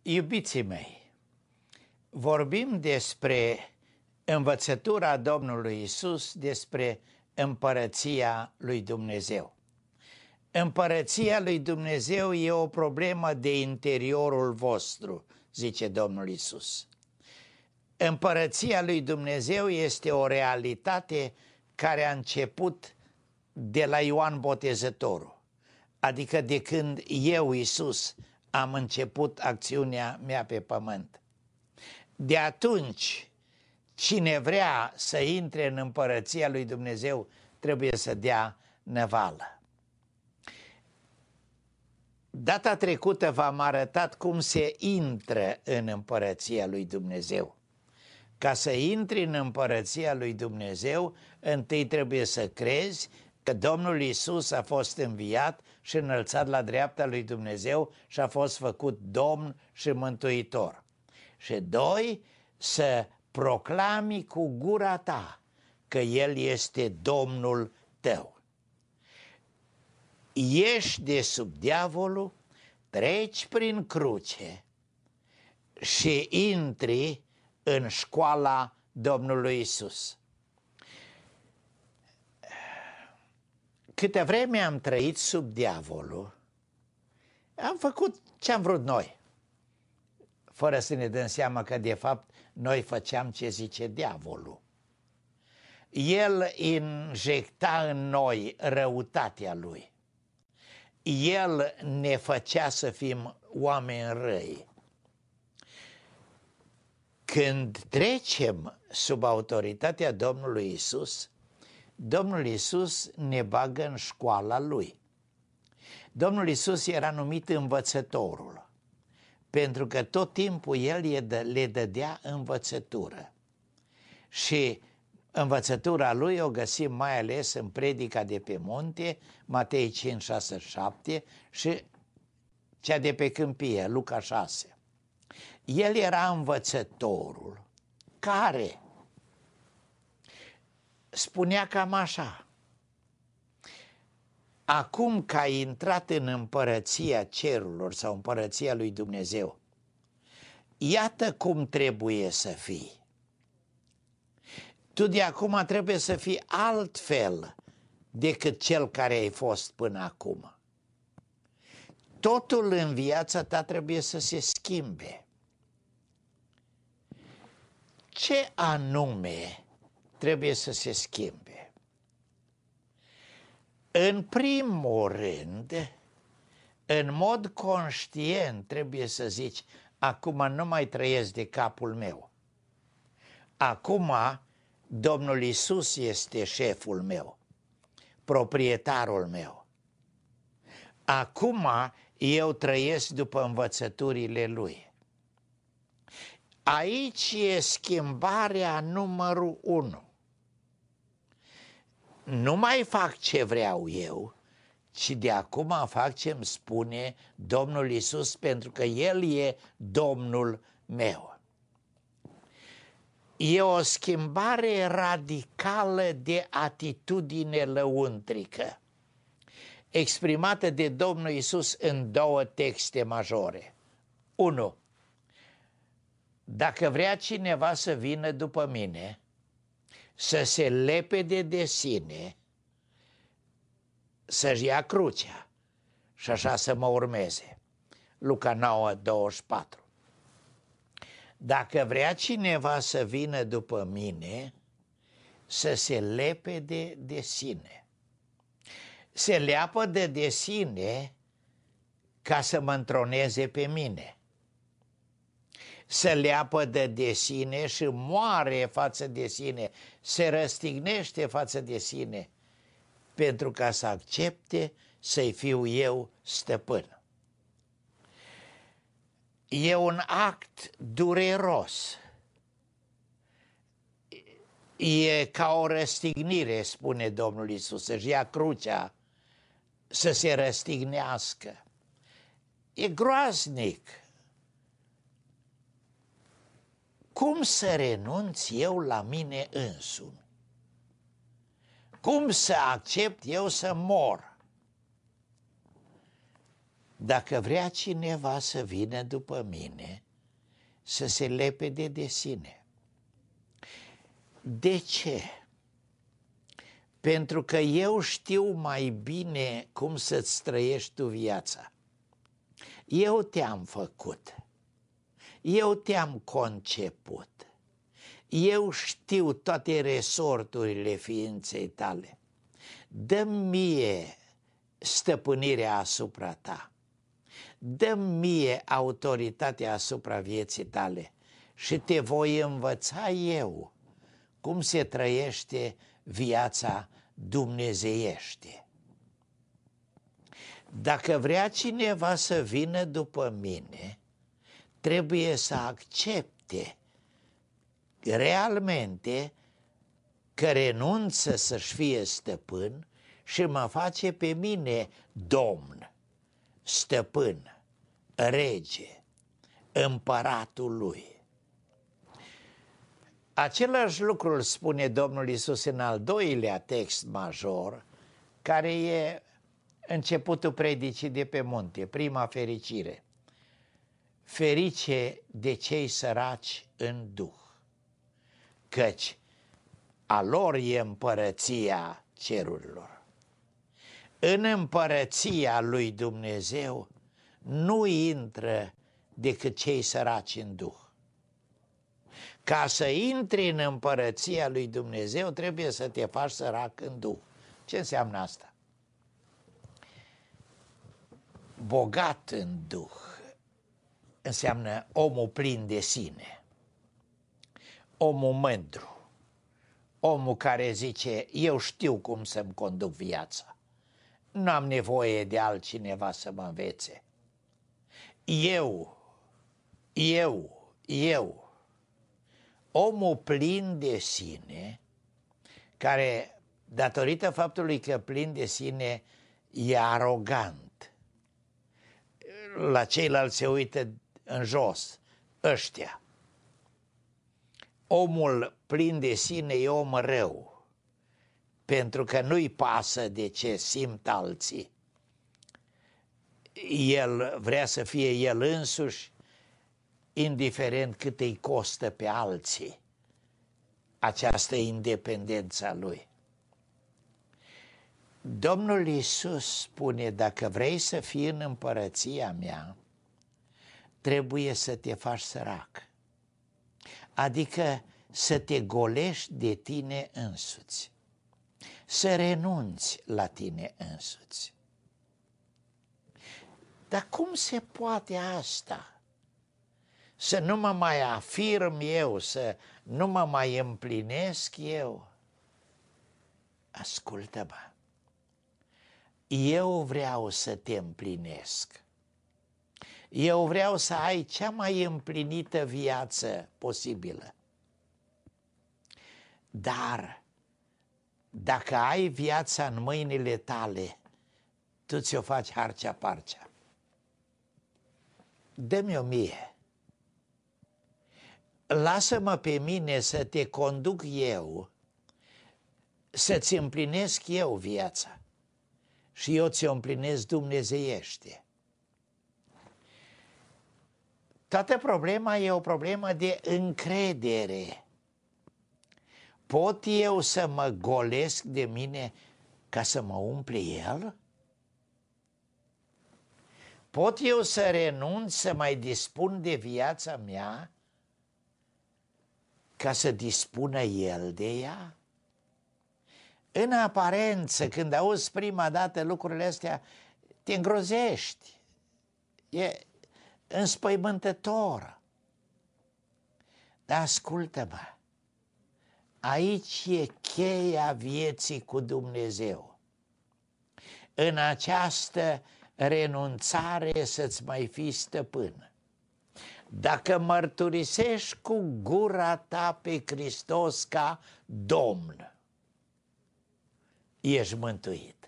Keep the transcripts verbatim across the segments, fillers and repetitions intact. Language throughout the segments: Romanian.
Iubiții mei, vorbim despre învățătura Domnului Isus, despre împărăția lui Dumnezeu. Împărăția lui Dumnezeu e o problemă de interiorul vostru, zice Domnul Isus. Împărăția lui Dumnezeu este o realitate care a început de la Ioan Botezătorul, adică de când eu, Isus, am început acțiunea mea pe pământ. De atunci, cine vrea să intre în împărăția lui Dumnezeu trebuie să dea năvală. Data trecută v-am arătat cum se intră în împărăția lui Dumnezeu. Ca să intri în împărăția lui Dumnezeu, întâi trebuie să crezi că Domnul Isus a fost înviat și înălțat la dreapta lui Dumnezeu și a fost făcut Domn și Mântuitor. Și doi, să proclami cu gura ta că El este Domnul tău. Ieși de sub diavolul, treci prin cruce și intri în școala Domnului Isus. Câte vreme am trăit sub diavolul, am făcut ce am vrut noi, fără să ne dăm seama că de fapt noi făceam ce zice diavolul. El injecta în noi răutatea lui. El ne făcea să fim oameni răi. Când trecem sub autoritatea Domnului Isus, Domnul Isus ne bagă în școala Lui. Domnul Isus era numit învățătorul, pentru că tot timpul El le dădea învățătură. Și învățătura Lui o găsim mai ales în predica de pe munte, Matei cinci, șase, șapte, și cea de pe câmpie, Luca șase. El era învățătorul care spunea cam așa: acum că ai intrat în împărăția cerurilor sau împărăția lui Dumnezeu, iată cum trebuie să fii. Tu de acum trebuie să fii altfel decât cel care ai fost până acum. Totul în viața ta trebuie să se schimbe. Ce anume trebuie să se schimbe? În primul rând, în mod conștient trebuie să zici: acum nu mai trăiesc de capul meu. Acum Domnul Isus este șeful meu, proprietarul meu. Acum eu trăiesc după învățăturile Lui. Aici e schimbarea numărul unu. Nu mai fac ce vreau eu, ci de acum fac ce îmi spune Domnul Isus, pentru că El e Domnul meu. E o schimbare radicală de atitudine lăuntrică, exprimată de Domnul Isus în două texte majore. unu. Dacă vrea cineva să vină după mine, să se lepede de sine, să-și ia crucea și așa să mă urmeze. Luca nouă, douăzeci și patru. Dacă vrea cineva să vină după mine, să se lepede de sine. Se leapădă de sine ca să mă întroneze pe mine. Se leapădă de sine și moare față de sine, se răstignește față de sine, pentru ca să accepte să-i fiu eu stăpân. E un act dureros. E ca o răstignire, spune Domnul Isus, să-și ia crucea, să se răstignească. E groaznic. Cum să renunț eu la mine însumi? Cum să accept eu să mor? Dacă vrea cineva să vină după mine, să se lepede de sine. De ce? Pentru că eu știu mai bine cum să-ți trăiești tu viața. Eu te-am făcut. Eu te-am conceput. Eu știu toate resorturile ființei tale. Dă-mi mie stăpânirea asupra ta. Dă-mi mie autoritatea asupra vieții tale și te voi învăța eu cum se trăiește viața dumnezeiește. Dacă vrea cineva să vină după mine, trebuie să accepte realmente că renunță să-și fie stăpân și mă face pe mine domn, stăpân, rege, împăratul lui. Același lucru îl spune Domnul Iisus în al doilea text major, care e începutul predicii de pe munte, prima fericire. Ferice de cei săraci în duh, căci a lor e împărăția cerurilor. În împărăția lui Dumnezeu nu intră decât cei săraci în duh. Ca să intri în împărăția lui Dumnezeu, trebuie să te faci sărac în duh. Ce înseamnă asta? Bogat în duh înseamnă omul plin de sine, omul mândru, omul care zice, eu știu cum să-mi conduc viața, nu am nevoie de altcineva să mă învețe. Eu, eu, eu. Omul plin de sine, care, datorită faptului că plin de sine, e arogant, la ceilalți se uită în jos, ăștia. Omul plin de sine e om rău, pentru că nu-i pasă de ce simt alții. El vrea să fie el însuși, indiferent cât îi costă pe alții această independență a lui. Domnul Iisus spune, dacă vrei să fii în împărăția mea, trebuie să te faci sărac. Adică să te golești de tine însuți, să renunți la tine însuți. Dar cum se poate asta? Să nu mă mai afirm eu, să nu mă mai împlinesc eu? Ascultă-mă, eu vreau să te împlinesc. Eu vreau să ai cea mai împlinită viață posibilă. Dar dacă ai viața în mâinile tale, tu ți-o faci harcea-parcea. Dă-mi-o mie. Lasă-mă pe mine să te conduc eu, să-ți împlinesc eu viața și eu ți-o împlinesc dumnezeiește. Toată problema e o problemă de încredere. Pot eu să mă golesc de mine ca să mă umple El? Pot eu să renunț să mai dispun de viața mea ca să dispună El de ea? În aparență, când auzi prima dată lucrurile astea, te îngrozești. E înspăimântător. Dar ascultă-mă, aici e cheia vieții cu Dumnezeu. În această renunțare să-ți mai fii stăpân. Dacă mărturisești cu gura ta pe Hristos ca Domn, ești mântuit.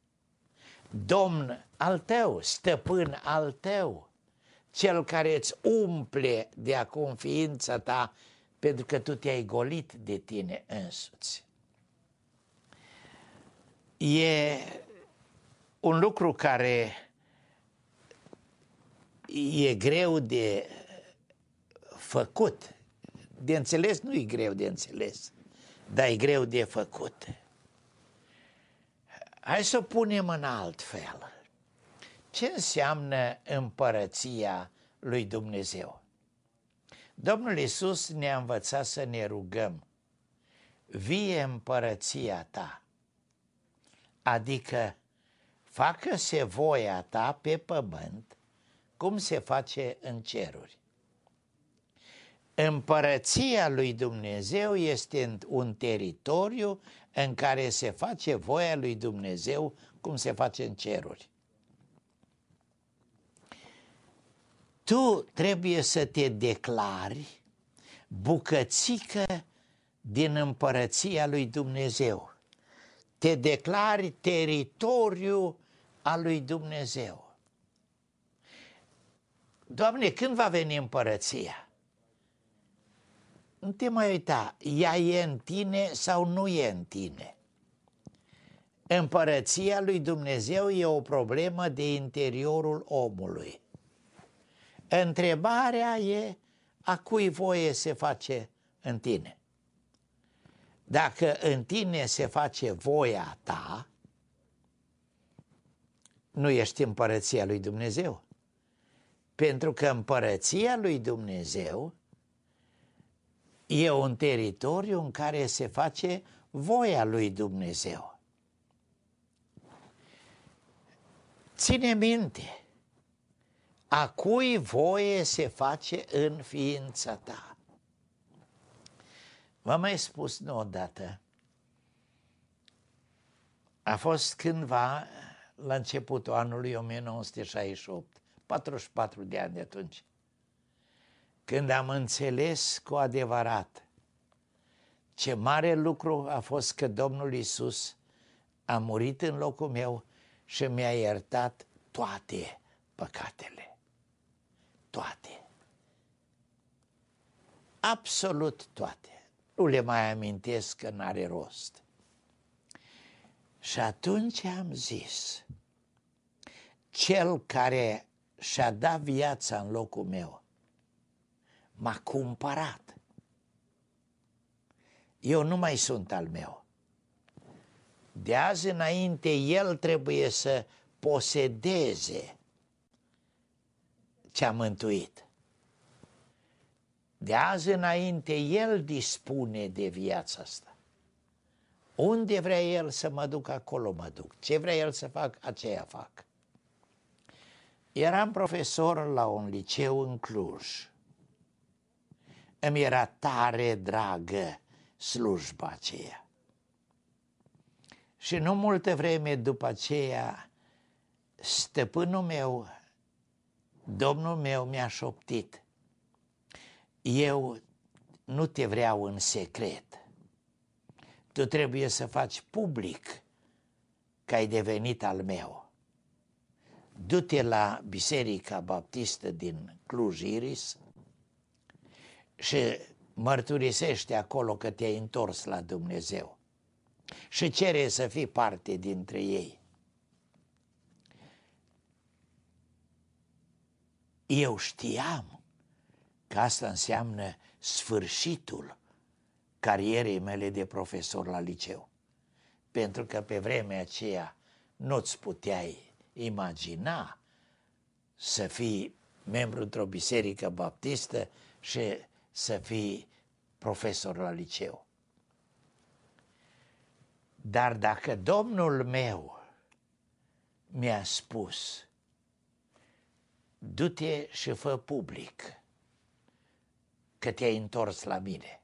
Domn al tău, stăpân al tău, cel care îți umple de acum ființa ta pentru că tu te-ai golit de tine însuți. E un lucru care e greu de făcut. De înțeles nu e greu de înțeles, dar e greu de făcut. Hai să o punem în alt fel. Ce înseamnă împărăția lui Dumnezeu? Domnul Iisus ne-a învățat să ne rugăm: vie împărăția ta, adică facă-se voia ta pe pământ cum se face în ceruri. Împărăția lui Dumnezeu este un teritoriu în care se face voia lui Dumnezeu cum se face în ceruri. Tu trebuie să te declari bucățică din împărăția lui Dumnezeu. Te declari teritoriu al lui Dumnezeu. Doamne, când va veni împărăția? Nu te mai uita, ea e în tine sau nu e în tine. Împărăția lui Dumnezeu e o problemă de interiorul omului. Întrebarea e a cui voie se face în tine. Dacă în tine se face voia ta, nu ești împărăția lui Dumnezeu. Pentru că împărăția lui Dumnezeu e un teritoriu în care se face voia lui Dumnezeu. Ține minte, a cui voie se face în ființa ta. V-am mai spus nu odată, a fost cândva la începutul anului o mie nouă sute șaizeci și opt, patruzeci și patru de ani de atunci, când am înțeles cu adevărat ce mare lucru a fost că Domnul Iisus a murit în locul meu și mi-a iertat toate păcatele. Toate. Absolut toate. Nu le mai amintesc, că n-are rost. Și atunci am zis, cel care și-a dat viața în locul meu m-a cumpărat. Eu nu mai sunt al meu. De azi înainte el trebuie să posedeze ce-a mântuit. De azi înainte el dispune de viața asta. Unde vrea el să mă duc, acolo mă duc. Ce vrea el să fac, aceea fac. Eram profesor la un liceu în Cluj. Îmi era tare dragă slujba aceea. Și nu multă vreme după aceea, stăpânul meu, Domnul meu, mi-a șoptit: eu nu te vreau în secret. Tu trebuie să faci public că ai devenit al meu. Du-te la Biserica Baptistă din Cluj-Iris și mărturisește acolo că te-ai întors la Dumnezeu și cere să fii parte dintre ei. Eu știam că asta înseamnă sfârșitul carierei mele de profesor la liceu. Pentru că pe vremea aceea nu-ți puteai imagina să fii membru într-o biserică baptistă și să fii profesor la liceu. Dar dacă Domnul meu mi-a spus: du-te și fă public că te-ai întors la mine.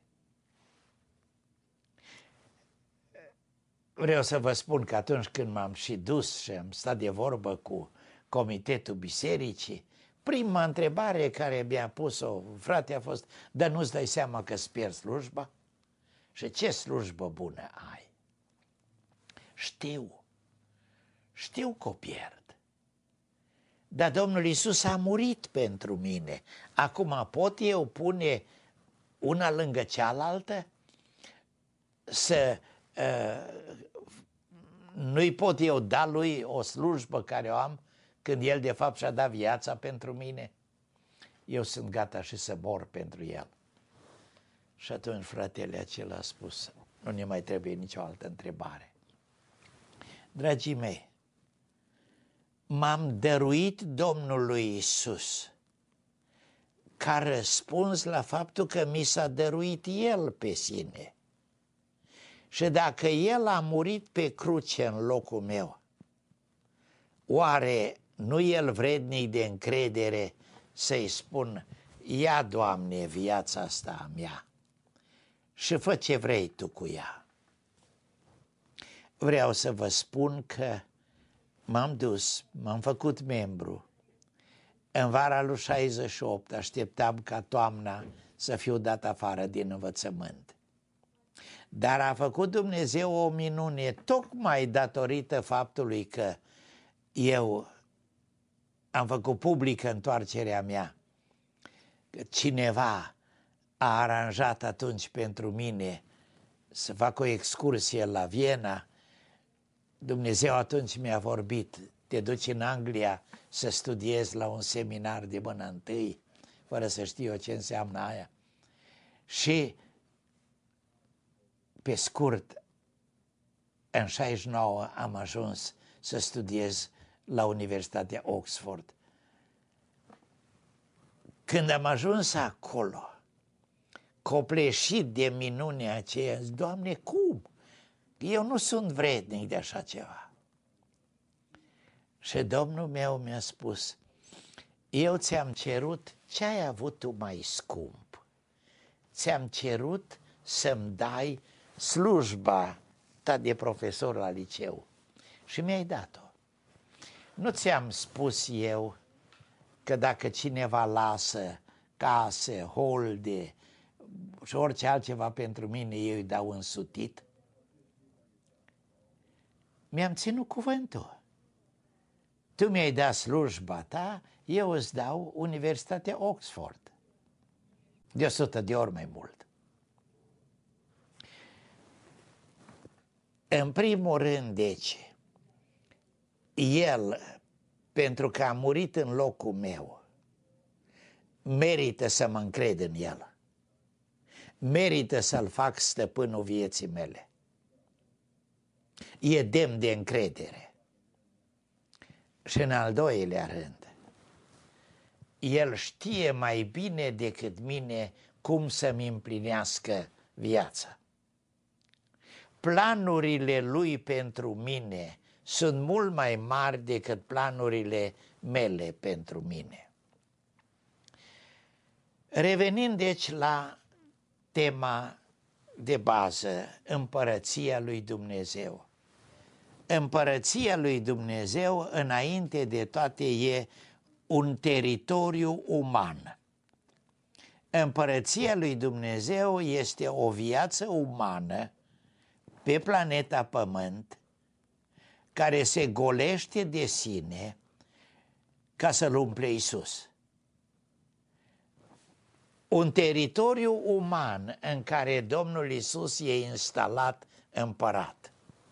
Vreau să vă spun că atunci când m-am și dus și am stat de vorbă cu comitetul bisericii, prima întrebare care mi-a pus-o frate a fost: dar nu-ți dai seama că îți pierzi slujba? Și ce slujbă bună ai? Știu, știu că o pierd. Dar Domnul Iisus a murit pentru mine. Acum pot eu pune una lângă cealaltă? Să uh, nu-i pot eu da lui o slujbă care o am când El de fapt și-a dat viața pentru mine? Eu sunt gata și să mor pentru El. Și atunci fratele acela a spus, nu ne mai trebuie nicio altă întrebare. Dragii mei, m-am dăruit Domnului Iisus ca răspuns la faptul că mi s-a dăruit El pe sine. Și dacă El a murit pe cruce în locul meu, oare nu El vrednic de încredere să-i spun, ia, Doamne, viața asta a mea și fă ce vrei Tu cu ea? Vreau să vă spun că m-am dus, m-am făcut membru. În vara lui șaizeci și opt așteptam ca toamna să fiu dat afară din învățământ. Dar a făcut Dumnezeu o minune tocmai datorită faptului că eu am făcut publică întoarcerea mea. Că cineva a aranjat atunci pentru mine să fac o excursie la Viena. Dumnezeu atunci mi-a vorbit, te duci în Anglia să studiezi la un seminar de mână întâi, fără să știu eu ce înseamnă aia. Și pe scurt, în șaizeci și nouă am ajuns să studiez la Universitatea Oxford. Când am ajuns acolo, copleșit de minunea aceea, zic, Doamne, cum? Eu nu sunt vrednic de așa ceva. Și Domnul meu mi-a spus, eu ți-am cerut ce ai avut tu mai scump. Ți-am cerut să-mi dai slujba ta de profesor la liceu și mi-ai dat-o. Nu ți-am spus eu că dacă cineva lasă case, holde și orice altceva pentru mine, eu îi dau însutit? Mi-am ținut cuvântul. Tu mi-ai dat slujba ta, eu îți dau Universitatea Oxford. De o sută de ori mai mult. În primul rând, deci, El, pentru că a murit în locul meu, merită să mă încred în El. Merită să-L fac stăpânul vieții mele. E demn de încredere. Și în al doilea rând, El știe mai bine decât mine cum să-mi împlinească viața. Planurile Lui pentru mine sunt mult mai mari decât planurile mele pentru mine. Revenind deci la tema de bază, împărăția lui Dumnezeu. Împărăția lui Dumnezeu, înainte de toate, e un teritoriu uman. Împărăția lui Dumnezeu este o viață umană pe planeta Pământ, care se golește de sine ca să-L umple Iisus. Un teritoriu uman în care Domnul Iisus e instalat împărat.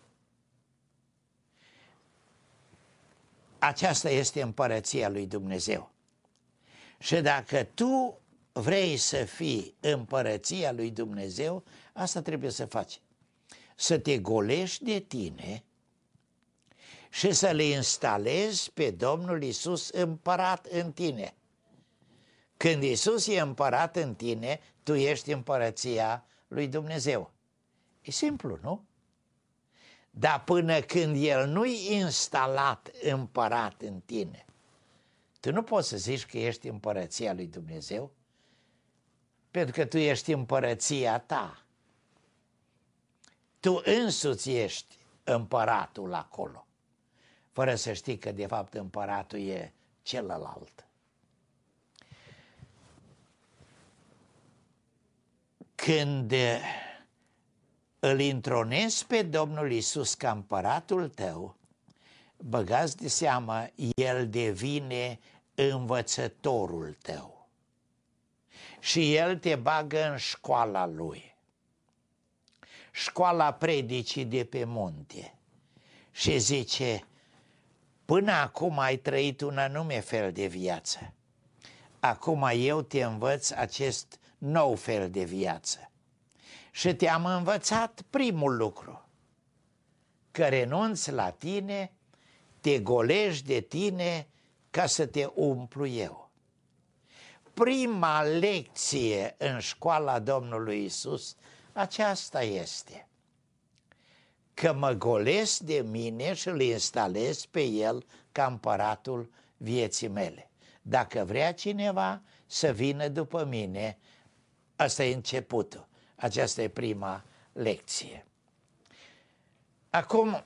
Aceasta este împărăția lui Dumnezeu. Și dacă tu vrei să fii împărăția lui Dumnezeu, asta trebuie să faci. Să te golești de tine și să le instalezi pe Domnul Iisus împărat în tine. Când Iisus e împărat în tine, tu ești împărăția lui Dumnezeu. E simplu, nu? Dar până când El nu-i instalat împărat în tine, tu nu poți să zici că ești împărăția lui Dumnezeu, pentru că tu ești împărăția ta. Tu însuți ești împăratul acolo, fără să știi că de fapt împăratul e celălalt. Când îl intronezi pe Domnul Iisus ca împăratul tău, băgați de seamă, El devine învățătorul tău. Și El te bagă în școala Lui. Școala predicii de pe munte. Și zice, Până acum ai trăit un anume fel de viață. Acum eu te învăț acest nou fel de viață. Și te-am învățat primul lucru, că renunți la tine, te golești de tine ca să te umplu eu. Prima lecție în școala Domnului Iisus, aceasta este, că mă golesc de mine și îl instalez pe El ca împăratul vieții mele. Dacă vrea cineva să vină după mine, asta e începutul. Aceasta e prima lecție. Acum,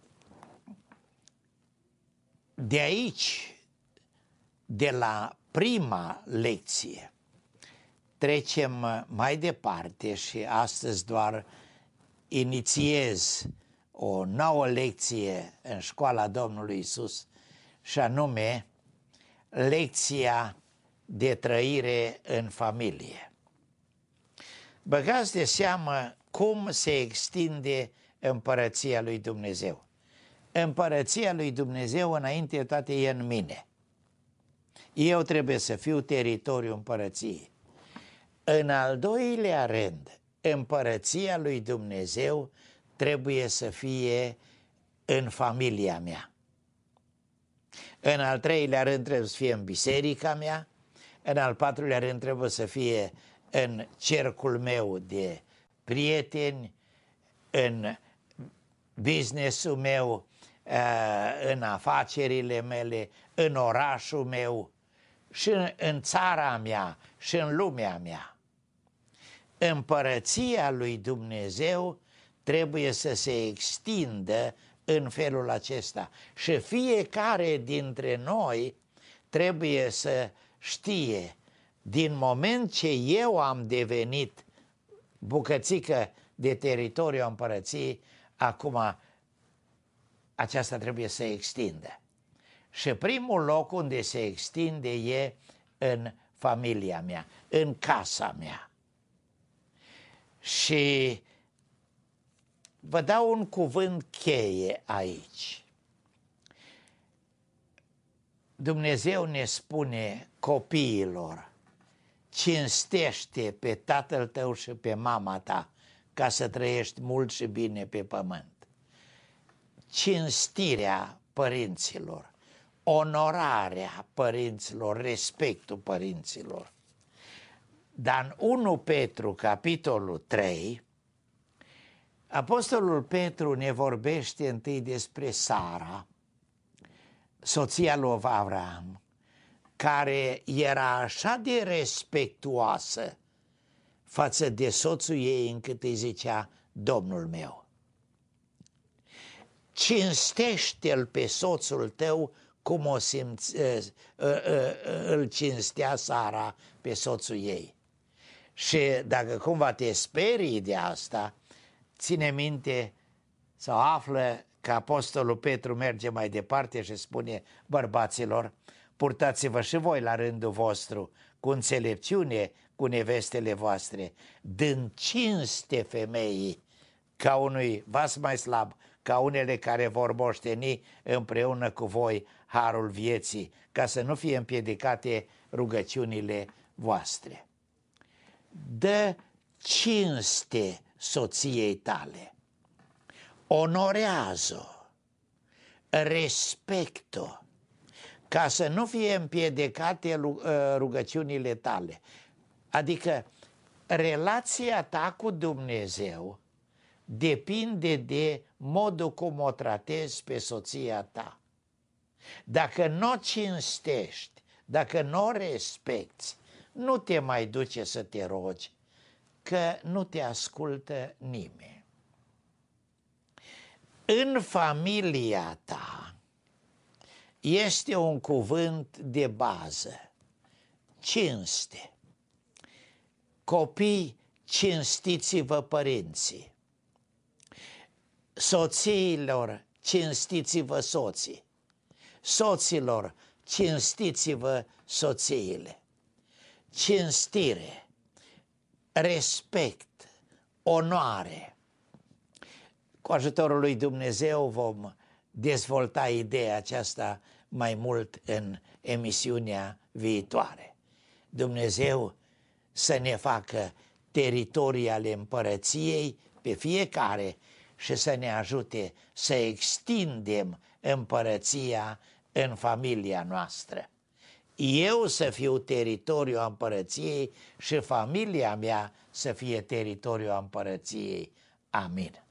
de aici, de la prima lecție, trecem mai departe și astăzi doar inițiez o nouă lecție în școala Domnului Iisus, și anume lecția de trăire în familie. Băgați de seamă cum se extinde împărăția lui Dumnezeu. Împărăția lui Dumnezeu înainte de toate e în mine. Eu trebuie să fiu teritoriul împărăției. În al doilea rând, împărăția lui Dumnezeu trebuie să fie în familia mea. În al treilea rând trebuie să fie în biserica mea. În al patrulea rând trebuie să fie în cercul meu de prieteni, în business-ul meu, în afacerile mele, în orașul meu și în țara mea și în lumea mea. Împărăția lui Dumnezeu trebuie să se extindă în felul acesta și fiecare dintre noi trebuie să știe, din moment ce eu am devenit bucățică de teritoriul împărăției, acum aceasta trebuie să se extindă. Și primul loc unde se extinde e în familia mea, în casa mea. Și vă dau un cuvânt cheie aici. Dumnezeu ne spune copiilor: cinstește pe tatăl tău și pe mama ta ca să trăiești mult și bine pe pământ. Cinstirea părinților, onorarea părinților, respectul părinților. Dar în unu Petru, capitolul trei, Apostolul Petru ne vorbește întâi despre Sara, soția lui Avram, care era așa de respectuoasă față de soțul ei încât îi zicea Domnul meu. Cinstește-l pe soțul tău cum o simți, îl cinstea Sara pe soțul ei. Și dacă cumva te sperii de asta, ține minte sau află că Apostolul Petru merge mai departe și spune: bărbaților, purtați-vă și voi la rândul vostru cu înțelepciune cu nevestele voastre, dând cinste femeii ca unui vas mai slab, ca unele care vor moșteni împreună cu voi harul vieții, ca să nu fie împiedicate rugăciunile voastre. Dă cinste soției tale, onorează-o, respect-o, ca să nu fie împiedicate rugăciunile tale. Adică relația ta cu Dumnezeu depinde de modul cum o tratezi pe soția ta. Dacă nu o cinstești, dacă nu o respecti, nu te mai duce să te rogi, că nu te ascultă nimeni. În familia ta este un cuvânt de bază: cinste. Copii, cinstiți-vă părinții. Soțiilor, cinstiți-vă soții. Soților, cinstiți-vă soțiile. Cinstire, respect, onoare. Cu ajutorul lui Dumnezeu vom dezvolta ideea aceasta mai mult în emisiunea viitoare. Dumnezeu să ne facă teritorii ale împărăției pe fiecare și să ne ajute să extindem împărăția în familia noastră. Eu să fiu teritoriul împărăției și familia mea să fie teritoriul împărăției. Amin.